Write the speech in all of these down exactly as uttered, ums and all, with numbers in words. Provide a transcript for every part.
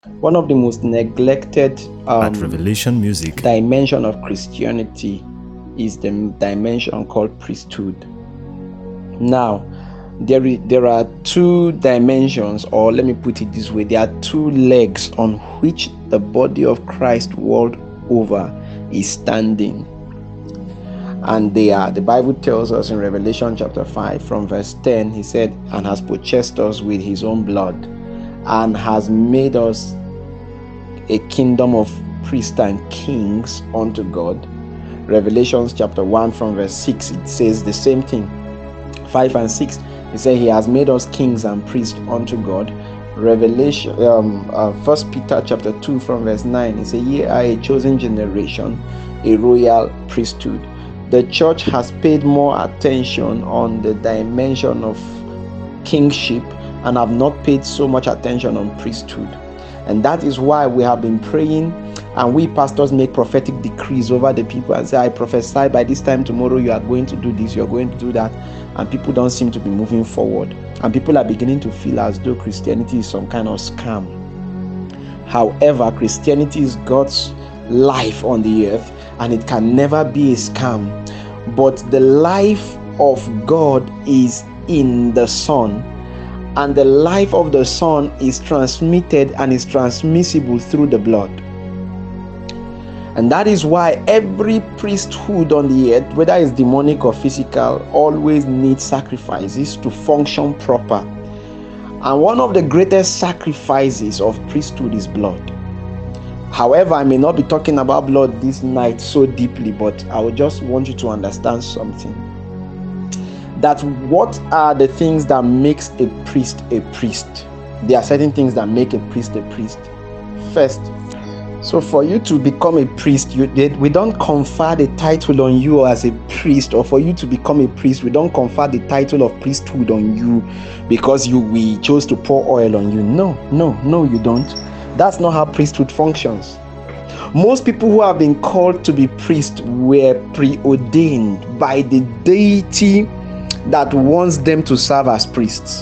One of the most neglected um, At Revelation Music dimension of Christianity is the dimension called priesthood. Now, there is, there are two dimensions, or let me put it this way, there are two legs on which the body of Christ world over is standing. And they are, the Bible tells us in Revelation chapter five from verse ten, he said, and has purchased us with his own blood and has made us a kingdom of priests and kings unto God. Revelation chapter one from verse six, it says the same thing. five and six, he said he has made us kings and priests unto God. Revelation, um, uh, First Peter chapter two from verse nine, he said, ye are a chosen generation, a royal priesthood. The church has paid more attention on the dimension of kingship and have not paid so much attention on priesthood. And that is why we have been praying, and we pastors make prophetic decrees over the people and say, I prophesy by this time tomorrow you are going to do this, you are going to do that, and people don't seem to be moving forward. And people are beginning to feel as though Christianity is some kind of scam. However, Christianity is God's life on the earth, and it can never be a scam. But the life of God is in the Son, and the life of the Son is transmitted and is transmissible through the blood. And that is why every priesthood on the earth, whether it's demonic or physical, always needs sacrifices to function proper. And one of the greatest sacrifices of priesthood is blood. However, I may not be talking about blood this night so deeply, but I would just want you to understand something. That what are the things that makes a priest a priest? There are certain things that make a priest a priest. First, so for you to become a priest, you, we don't confer the title on you as a priest, or for you to become a priest, we don't confer the title of priesthood on you because you we chose to pour oil on you. No, no, no, you don't. That's not how priesthood functions. Most people who have been called to be priests were preordained by the deity that wants them to serve as priests.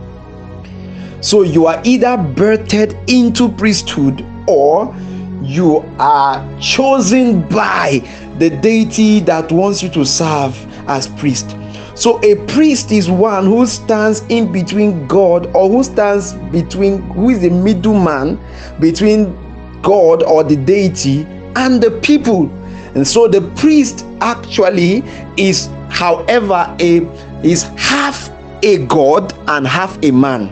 So you are either birthed into priesthood or you are chosen by the deity that wants you to serve as priest. So a priest is one who stands in between God, or who stands between, who is the middleman between God or the deity and the people. And so the priest actually is, however, a is half a God and half a man.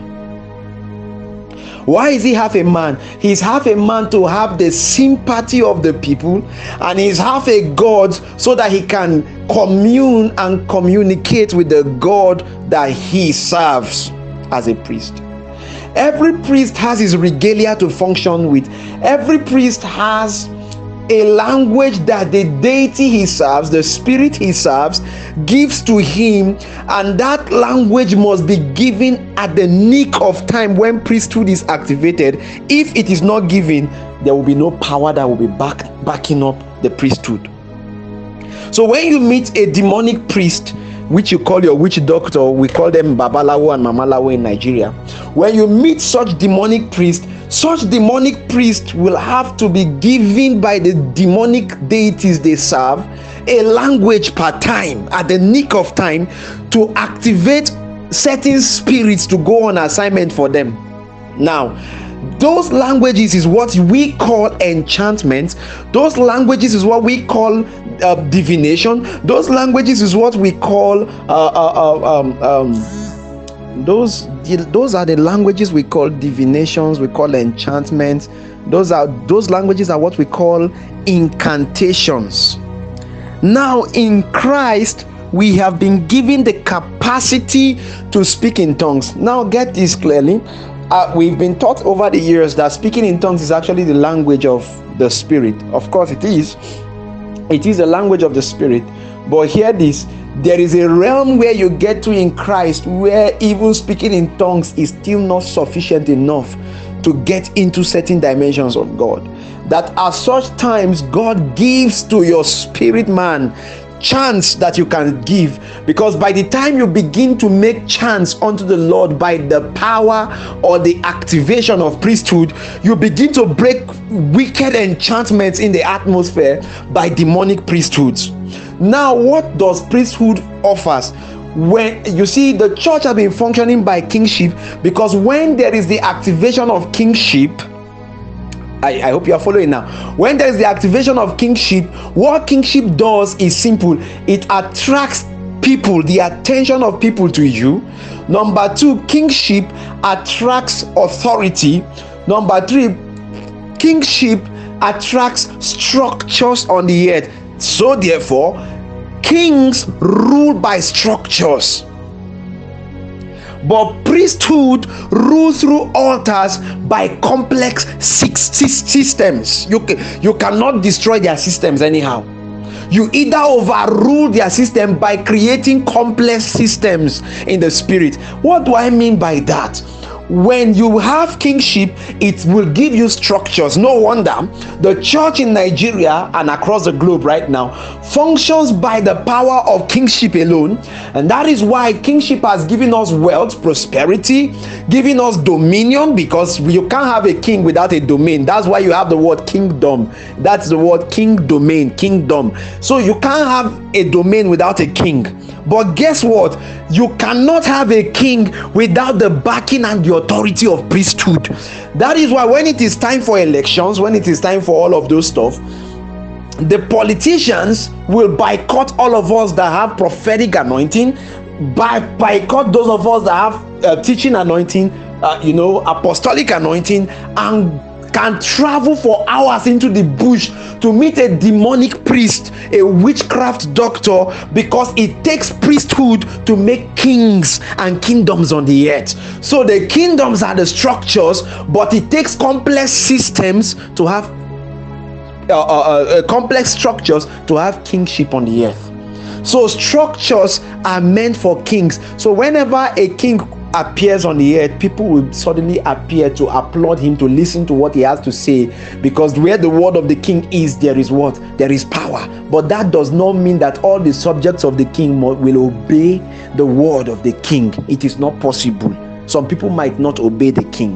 Why is he half a man? He's half a man to have the sympathy of the people, and he's half a God so that he can commune and communicate with the God that he serves as a priest. Every priest has his regalia to function with. Every priest has a language that the deity he serves, the spirit he serves, gives to him, and that language must be given at the nick of time when priesthood is activated. If it is not given, there will be no power that will be back, backing up the priesthood. So when you meet a demonic priest, which you call your witch doctor, we call them Babalawo and Mamalawo in Nigeria. When you meet such demonic priest, such demonic priest will have to be given by the demonic deities they serve a language per time, at the nick of time, to activate certain spirits to go on assignment for them. Now, those languages is what we call enchantments. Those languages is what we call uh, divination. Those languages is what we call uh, uh, uh, um, um, those those are the languages we call divinations, we call enchantments. Those are those languages are what we call incantations. Now in Christ, we have been given the capacity to speak in tongues. Now get this clearly. Uh, we've been taught over the years that speaking in tongues is actually the language of the Spirit. Of course it is. It is a language of the Spirit. But hear this. There is a realm where you get to in Christ where even speaking in tongues is still not sufficient enough to get into certain dimensions of God. That at such times God gives to your spirit man chants that you can give, because by the time you begin to make chants unto the Lord by the power or the activation of priesthood, you begin to break wicked enchantments in the atmosphere by demonic priesthoods. Now, what does priesthood offers? When you see, the church has been functioning by kingship, because when there is the activation of kingship, I, I hope you are following now. When there is the activation of kingship, what kingship does is simple. It attracts people, the attention of people to you. Number two, kingship attracts authority. Number three, kingship attracts structures on the earth. So therefore, kings rule by structures, but priesthood rule through altars by complex six, six systems. You, you cannot destroy their systems anyhow. You either overrule their system by creating complex systems in the spirit. What do I mean by that? When you have kingship, it will give you structures. No wonder the church in Nigeria and across the globe right now functions by the power of kingship alone. And that is why kingship has given us wealth, prosperity, giving us dominion, because you can't have a king without a domain. That's why you have the word kingdom. That's the word king, domain, kingdom. So you can't have a domain without a king. But guess what? You cannot have a king without the backing and the authority of priesthood. That is why when it is time for elections, when it is time for all of those stuff, the politicians will boycott all of us that have prophetic anointing, by boycott those of us that have uh, teaching anointing, uh, you know, apostolic anointing, and can travel for hours into the bush to meet a demonic priest, a witchcraft doctor, because it takes priesthood to make kings and kingdoms on the earth. So the kingdoms are the structures, but it takes complex systems to have uh, uh, uh, complex structures to have kingship on the earth. So structures are meant for kings. So whenever a king appears on the earth, people will suddenly appear to applaud him, to listen to what he has to say, because where the word of the king is, there is what? There is power. But that does not mean that all the subjects of the king will obey the word of the king. It is not possible. Some people might not obey the king.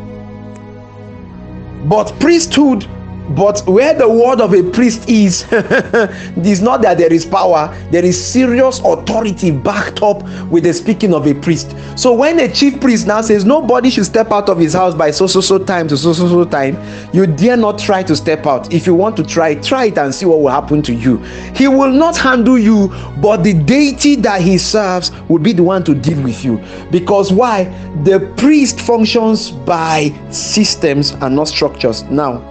But priesthood, but where the word of a priest is, it is not that there is power, there is serious authority backed up with the speaking of a priest. So when a chief priest now says nobody should step out of his house by so so so time to so so so time, you dare not try to step out. If you want to try, try it and see what will happen to you. He will not handle you, but the deity that he serves will be the one to deal with you. Because why? The priest functions by systems and not structures. Now,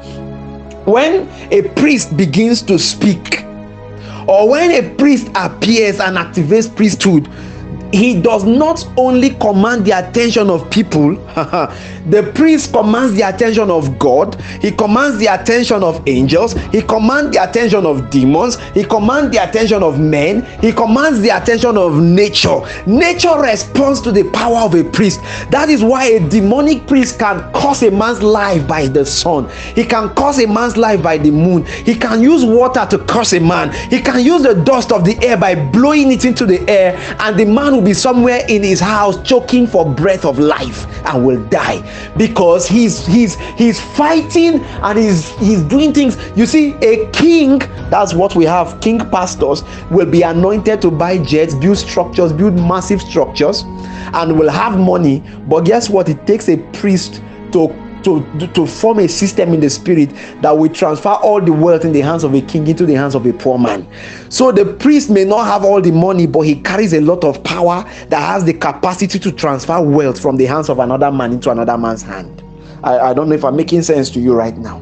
when a priest begins to speak, or when a priest appears and activates priesthood, he does not only command the attention of people. The priest commands the attention of God. He commands the attention of angels. He commands the attention of demons. He commands the attention of men. He commands the attention of nature. Nature responds to the power of a priest. That is why a demonic priest can curse a man's life by the sun. He can curse a man's life by the moon. He can use water to curse a man. He can use the dust of the air by blowing it into the air, and the man will be somewhere in his house choking for breath of life and will die, because he's he's he's fighting and he's he's doing things. You see, a king, that's what we have, king pastors will be anointed to buy jets, build structures, build massive structures, and will have money. But guess what? It takes a priest to To, to form a system in the spirit that will transfer all the wealth in the hands of a king into the hands of a poor man. So the priest may not have all the money, but he carries a lot of power that has the capacity to transfer wealth from the hands of another man into another man's hand. I, I don't know if I'm making sense to you right now.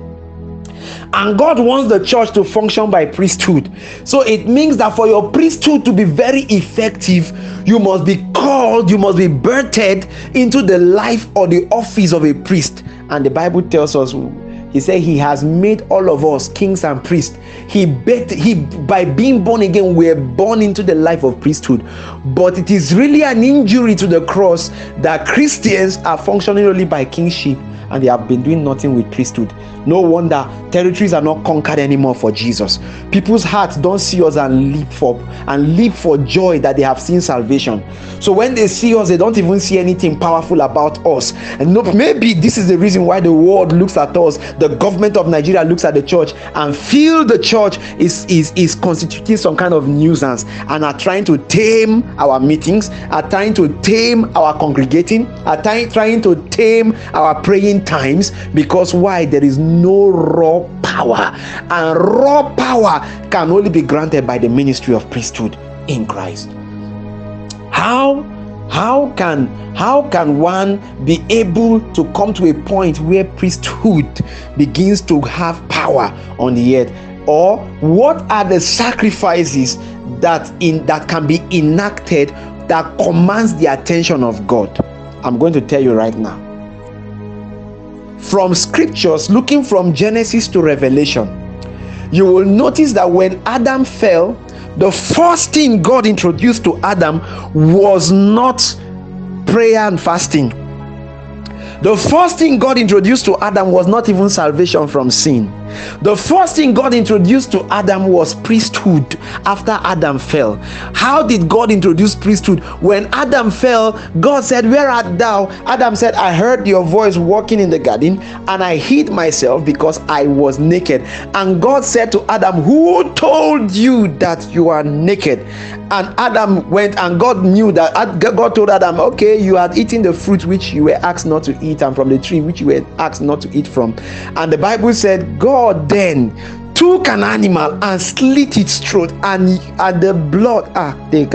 And God wants the church to function by priesthood. So it means that for your priesthood to be very effective, you must be called, you must be birthed into the life or the office of a priest. And the Bible tells us, he said he has made all of us kings and priests. He bet he by being born again, we're born into the life of priesthood. But it is really an injury to the cross that Christians are functioning only by kingship and they have been doing nothing with priesthood. No wonder territories are not conquered anymore for Jesus. People's hearts don't see us and leap for and leap for joy that they have seen salvation. So when they see us, they don't even see anything powerful about us. And no, maybe this is the reason why the world looks at us, the government of Nigeria looks at the church and feel the church is is is constituting some kind of nuisance and are trying to tame our meetings, are trying to tame our congregating, are trying trying to tame our praying times. Because why? There is no raw power, and raw power can only be granted by the ministry of priesthood in Christ. How how can how can one be able to come to a point where priesthood begins to have power on the earth? Or what are the sacrifices that in that can be enacted that commands the attention of God? I'm going to tell you right now. From scriptures, looking from Genesis to Revelation, you will notice that when Adam fell, the first thing God introduced to Adam was not prayer and fasting. The first thing God introduced to Adam was not even salvation from sin. The first thing God introduced to Adam was priesthood after Adam fell. How did God introduce priesthood? When Adam fell, God said, "Where art thou?" Adam said, "I heard your voice walking in the garden, and I hid myself because I was naked." And God said to Adam, "Who told you that you are naked?" And Adam went, and God knew that. God told Adam, "Okay, you had eaten the fruit which you were asked not to eat, and from the tree which you were asked not to eat from." And the Bible said, God then took an animal and slit its throat, and, and the blood, ah,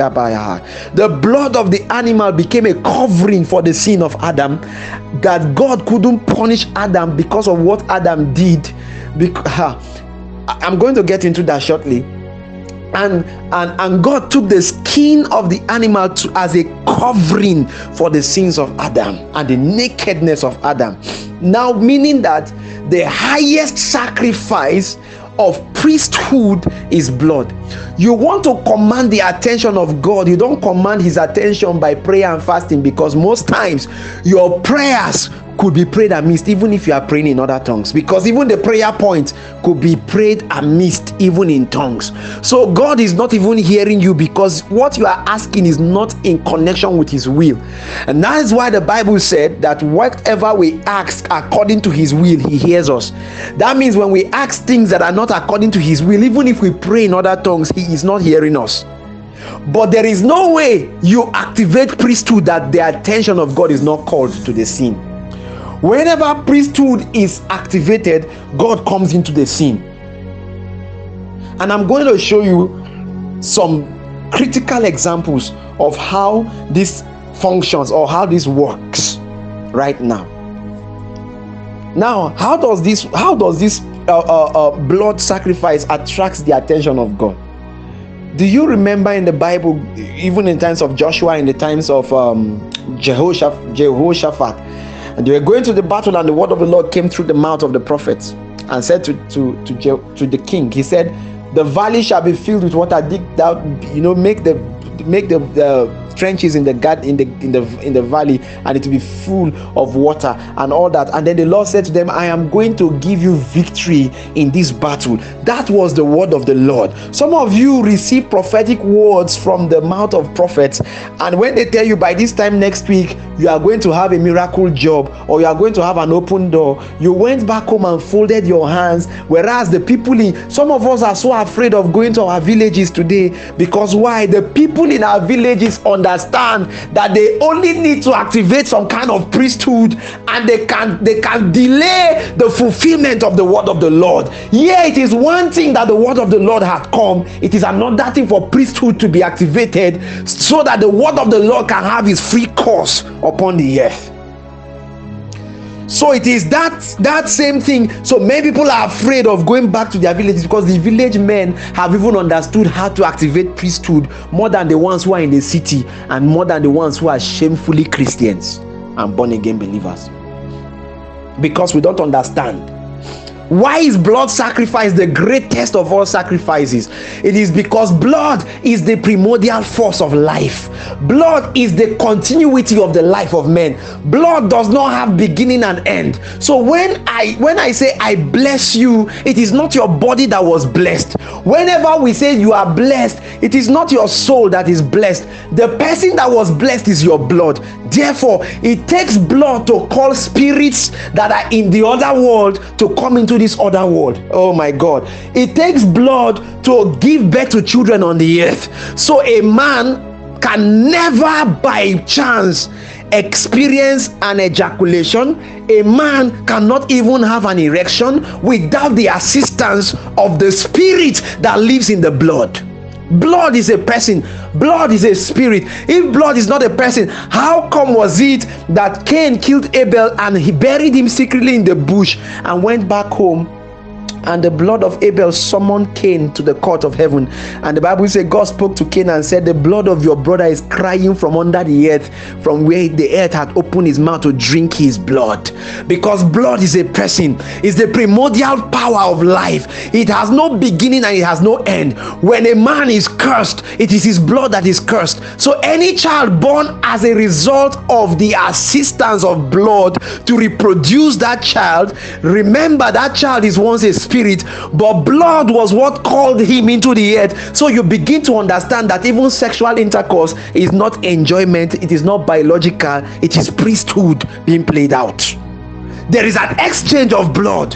the blood of the animal became a covering for the sin of Adam, that God couldn't punish Adam because of what Adam did. Because, I'm going to get into that shortly. And, and and God took the skin of the animal to, as a covering for the sins of Adam and the nakedness of Adam. Now, meaning that the highest sacrifice of priesthood is blood. You want to command the attention of God, you don't command his attention by prayer and fasting, because most times your prayers could be prayed amidst, even if you are praying in other tongues, because even the prayer point could be prayed amidst, even in tongues. So God is not even hearing you, because what you are asking is not in connection with his will. And that is why the Bible said that whatever we ask according to his will, he hears us. That means when we ask things that are not according to his will, even if we pray in other tongues, he is not hearing us. But there is no way you activate priesthood that the attention of God is not called to the scene. Whenever priesthood is activated, God comes into the scene. And I'm going to show you some critical examples of how this functions or how this works right now. Now, how does this how does this uh, uh, uh, blood sacrifice attracts the attention of God? Do you remember in the Bible, even in times of Joshua, in the times of um, Jehoshaphat, Jehoshaphat, and they were going to the battle, and the word of the Lord came through the mouth of the prophets and said to to to, Je- to the king, he said, "The valley shall be filled with water. Dig down, you know, make the make the, the trenches in the garden in the in the in the valley, and it will be full of water," and all that. And then the Lord said to them, "I am going to give you victory in this battle." That was the word of the Lord. Some of you receive prophetic words from the mouth of prophets, and when they tell you by this time next week you are going to have a miracle job, or you are going to have an open door, you went back home and folded your hands. Whereas the people in some of us are so afraid of going to our villages today, because why? The people in our villages understand that they only need to activate some kind of priesthood, and they can they can delay the fulfillment of the word of the Lord. Yeah, it is one thing that the word of the Lord had come. It is another thing for priesthood to be activated, so that the word of the Lord can have its free course upon the earth. So it is that that same thing. So many people are afraid of going back to their villages, because the village men have even understood how to activate priesthood more than the ones who are in the city, and more than the ones who are shamefully Christians and born again believers, because we don't understand. Why is blood sacrifice the greatest of all sacrifices? It is because blood is the primordial force of life. Blood is the continuity of the life of men. Blood does not have beginning and end. So when I when I say I bless you, it is not your body that was blessed. Whenever we say you are blessed, it is not your soul that is blessed. The person that was blessed is your blood. Therefore, it takes blood to call spirits that are in the other world to come into this other world. Oh my God. It takes blood to give birth to children on the earth. So a man can never by chance experience an ejaculation. A man cannot even have an erection without the assistance of the spirit that lives in the blood. Blood is a person. Blood is a spirit. If blood is not a person, how come was it that Cain killed Abel and he buried him secretly in the bush and went back home? And the blood of Abel summoned Cain to the court of heaven. And the Bible says God spoke to Cain and said, the blood of your brother is crying from under the earth, from where the earth had opened his mouth to drink his blood. Because blood is a person, is the primordial power of life. It has no beginning and it has no end. When a man is cursed, it is his blood that is cursed. So any child born as a result of the assistance of blood to reproduce that child, remember that child is once a spirit, but blood was what called him into the earth. So you begin to understand that even sexual intercourse is not enjoyment, it is not biological, it is priesthood being played out. There is an exchange of blood.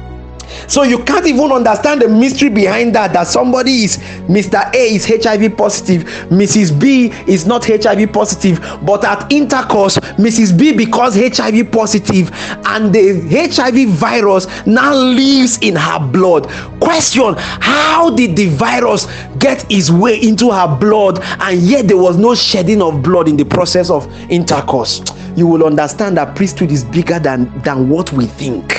So you can't even understand the mystery behind that, that somebody is Mister A is H I V positive, Missus B is not H I V positive, but at intercourse Missus B becomes H I V positive and the H I V virus now lives in her blood. Question: how did the virus get its way into her blood and yet there was no shedding of blood in the process of intercourse? You will understand that priesthood is bigger than than what we think.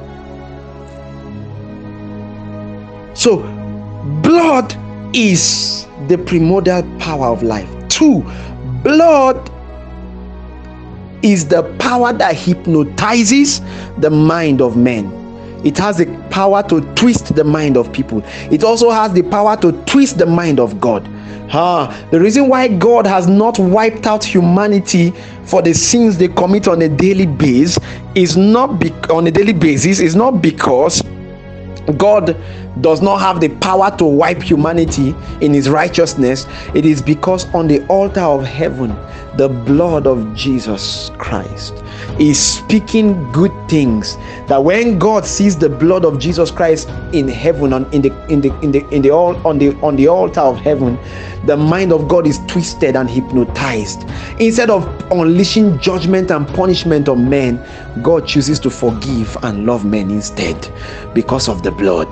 So, blood is the primordial power of life. Two, blood is the power that hypnotizes the mind of men. It has the power to twist the mind of people. It also has the power to twist the mind of God. Ah, the reason why God has not wiped out humanity for the sins they commit on a daily basis is not be- on a daily basis is not because God does not have the power to wipe humanity in his righteousness. It is because on the altar of heaven, the blood of Jesus Christ is speaking good things. That when God sees the blood of Jesus Christ in heaven, on in the in the in the in the all on the on the altar of heaven, the mind of God is twisted and hypnotized. Instead of unleashing judgment and punishment on men, God chooses to forgive and love men instead because of the blood.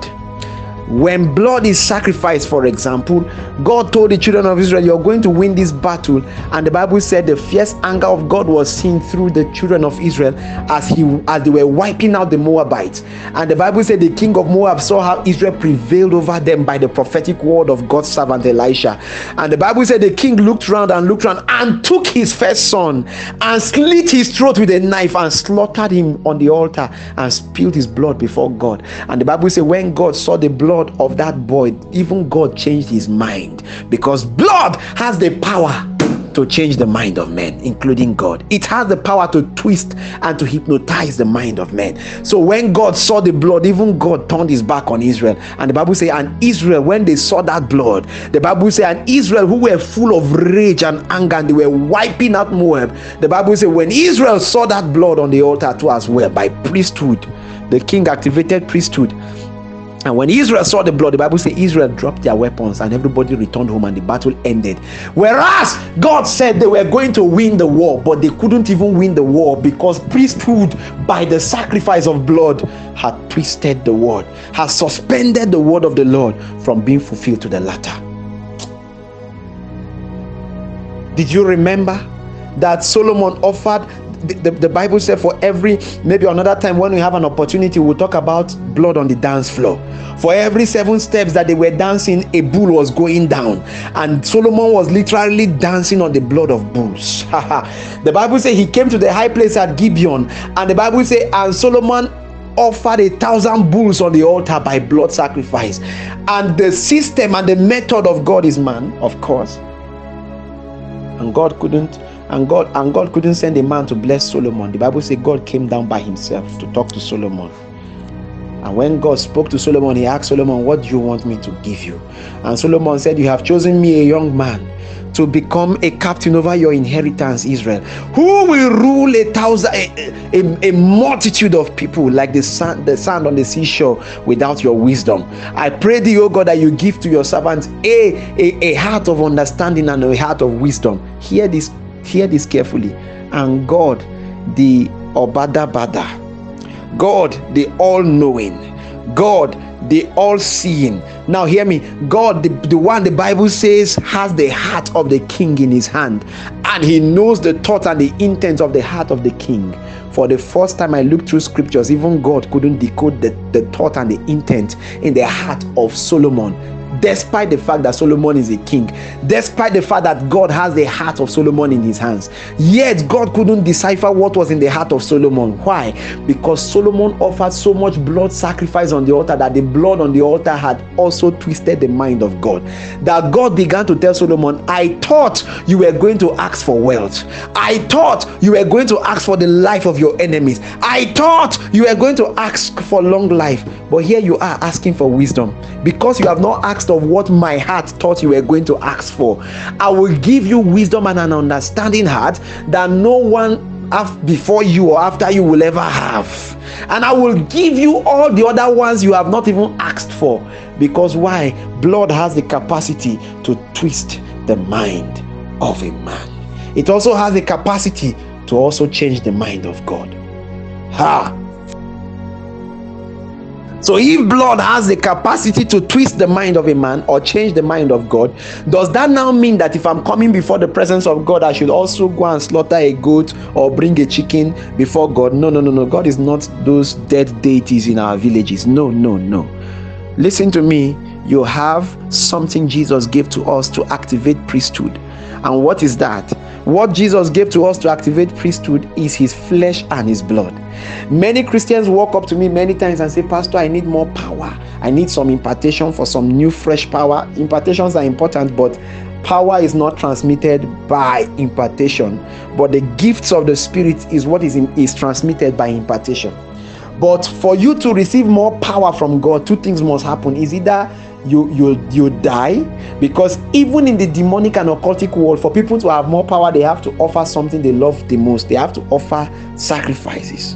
When blood is sacrificed, for example, God told the children of Israel, you're going to win this battle. And the Bible said the fierce anger of God was seen through the children of Israel as he as they were wiping out the Moabites. And the Bible said the king of Moab saw how Israel prevailed over them by the prophetic word of God's servant Elisha. And the Bible said the king looked around and looked around and took his first son and slit his throat with a knife and slaughtered him on the altar and spilled his blood before God. And the Bible said when God saw the blood of that boy, even God changed his mind, because blood has the power to change the mind of men, including God. It has the power to twist and to hypnotize the mind of men. So when God saw the blood, even God turned his back on Israel. And the Bible says, and Israel, when they saw that blood, the Bible says, and Israel, who were full of rage and anger, and they were wiping out Moab, the Bible says, when Israel saw that blood on the altar too as well, by priesthood, the king activated priesthood. And when Israel saw the blood, the Bible says Israel dropped their weapons and everybody returned home and the battle ended. Whereas God said they were going to win the war, but they couldn't even win the war because priesthood, by the sacrifice of blood, had twisted the word, has suspended the word of the Lord from being fulfilled to the latter. Did you remember that Solomon offered? The, the, the Bible said for every, maybe another time when we have an opportunity, we'll talk about blood on the dance floor. For every seven steps that they were dancing, a bull was going down. And Solomon was literally dancing on the blood of bulls. The Bible says he came to the high place at Gibeon. And the Bible says, and Solomon offered a thousand bulls on the altar by blood sacrifice. And the system and the method of God is man, of course. And God couldn't and God and God couldn't send a man to bless Solomon. The Bible says God came down by himself to talk to Solomon. And when God spoke to Solomon, he asked Solomon, what do you want me to give you? And Solomon said, you have chosen me, a young man, to become a captain over your inheritance, Israel, who will rule a thousand, a, a, a multitude of people like the sand, the sand on the seashore without your wisdom. I pray thee, O God, that you give to your servants a, a, a heart of understanding and a heart of wisdom. Hear this, hear this carefully. And God, the Obadabada, God, the all-knowing, God, the all-seeing. Now hear me. God, the, the one the Bible says has the heart of the king in his hand, and he knows the thought and the intent of the heart of the king. For the first time I looked through scriptures, even God couldn't decode the, the thought and the intent in the heart of Solomon. Despite the fact that Solomon is a king, despite the fact that God has the heart of Solomon in his hands, yet God couldn't decipher what was in the heart of Solomon. Why? Because Solomon offered so much blood sacrifice on the altar that the blood on the altar had also twisted the mind of God. That God began to tell Solomon, I thought you were going to ask for wealth. I thought you were going to ask for the life of your enemies. I thought you were going to ask for long life. But here you are asking for wisdom. Because you have not asked of what my heart thought you were going to ask for, I will give you wisdom and an understanding heart that no one before you or after you will ever have. And I will give you all the other ones you have not even asked for. Because why? Blood has the capacity to twist the mind of a man. It also has the capacity to also change the mind of God. Ha! So if blood has the capacity to twist the mind of a man or change the mind of God, does that now mean that if I'm coming before the presence of God, I should also go and slaughter a goat or bring a chicken before God? No, no, no, no. God is not those dead deities in our villages. No, no, no. Listen to me. You have something Jesus gave to us to activate priesthood. And what is that? What Jesus gave to us to activate priesthood is his flesh and his blood. Many Christians walk up to me many times and say, Pastor, I need more power. I need some impartation for some new fresh power. Impartations are important, but power is not transmitted by impartation. But the gifts of the Spirit is what is, in, is transmitted by impartation. But for you to receive more power from God, two things must happen. Is either you you you die, because even in the demonic and occultic world, for people to have more power, they have to offer something they love the most. They have to offer sacrifices.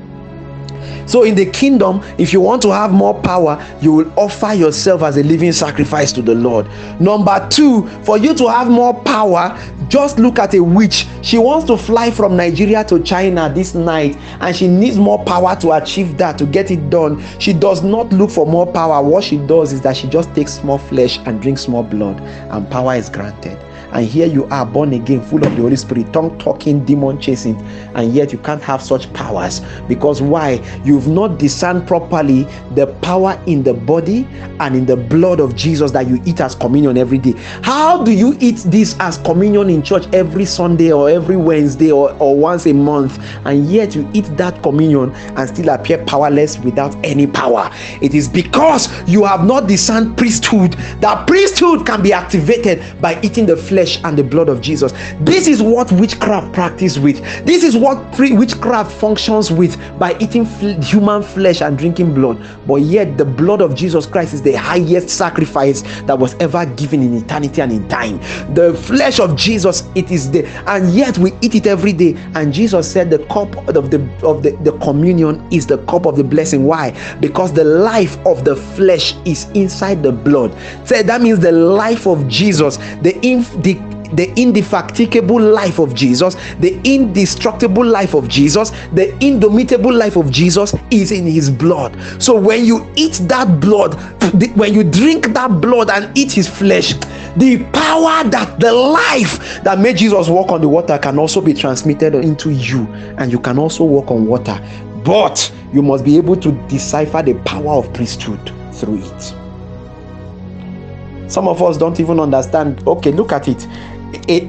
So in the kingdom, if you want to have more power, you will offer yourself as a living sacrifice to the Lord. Number two, for you to have more power, just look at a witch. She wants to fly from Nigeria to China this night, and she needs more power to achieve that, to get it done. She does not look for more power. What she does is that she just takes more flesh and drinks more blood, and power is granted. And here you are, born again, full of the Holy Spirit, tongue talking, demon chasing, and yet you can't have such powers. Because why? You've not discerned properly the power in the body and in the blood of Jesus that you eat as communion every day. How do you eat this as communion in church every Sunday or every Wednesday or, or once a month, and yet you eat that communion and still appear powerless without any power? It is because you have not discerned priesthood. That priesthood can be activated by eating the flesh and the blood of Jesus. This is what witchcraft practice with. This is what pre- witchcraft functions with, by eating fl- human flesh and drinking blood. But yet the blood of Jesus Christ is the highest sacrifice that was ever given in eternity and in time. The flesh of Jesus, it is the, and yet we eat it every day. And Jesus said the cup of the of the, the communion is the cup of the blessing. Why? Because the life of the flesh is inside the blood. So that means the life of Jesus, the inf- the the indefatigable life of Jesus, the indestructible life of Jesus, the indomitable life of Jesus is in his blood. So when you eat that blood, when you drink that blood and eat his flesh, the power, that the life that made Jesus walk on the water can also be transmitted into you, and you can also walk on water. But you must be able to decipher the power of priesthood through it. Some of us don't even understand. Okay, look at it. A, a,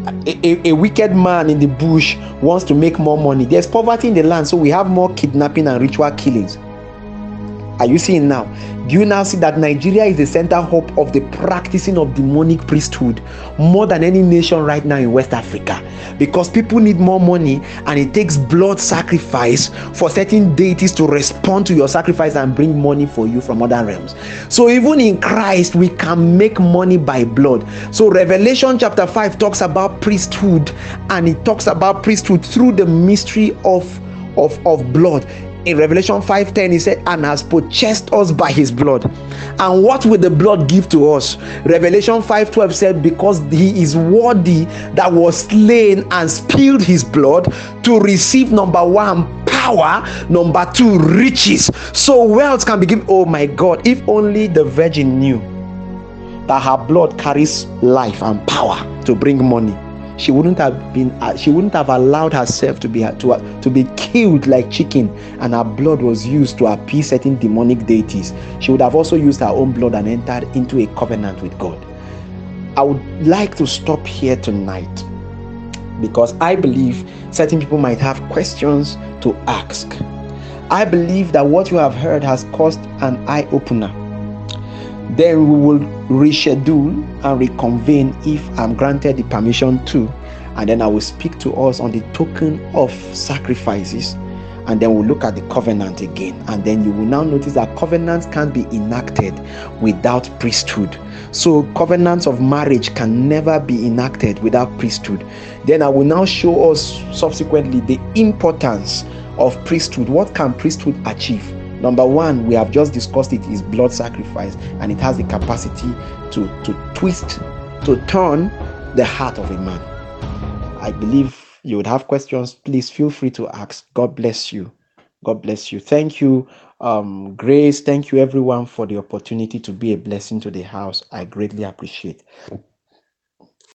A, a, a wicked man in the bush wants to make more money. There's poverty in the land, so we have more kidnapping and ritual killings. Are you seeing now? Do you now see that Nigeria is the center hub of the practicing of demonic priesthood more than any nation right now in West Africa? Because people need more money, and it takes blood sacrifice for certain deities to respond to your sacrifice and bring money for you from other realms. So even in Christ, we can make money by blood. So Revelation chapter five talks about priesthood, and it talks about priesthood through the mystery of, of, of blood. In Revelation five ten, he said, and has purchased us by his blood. And what will the blood give to us? Revelation five twelve said, because he is worthy that was slain and spilled his blood to receive, number one, power, number two, riches. So wealth can be given. Oh my God, if only the virgin knew that her blood carries life and power to bring money, she wouldn't have been uh, she wouldn't have allowed herself to be to, uh, to be killed like chicken, and her blood was used to appease certain demonic deities. She would have also used her own blood and entered into a covenant with God. I would like to stop here tonight, because I believe certain people might have questions to ask. I believe that what you have heard has caused an eye-opener. Then we will reschedule and reconvene if I'm granted the permission to, and then I will speak to us on the token of sacrifices, and then we'll look at the covenant again. And then you will now notice that covenants can't be enacted without priesthood. So covenants of marriage can never be enacted without priesthood. Then I will now show us subsequently the importance of priesthood. What can priesthood achieve? Number one, we have just discussed it, is blood sacrifice, and it has the capacity to, to twist, to turn the heart of a man. I believe you would have questions. Please feel free to ask. God bless you. God bless you. Thank you, um, Grace. Thank you, everyone, for the opportunity to be a blessing to the house. I greatly appreciate.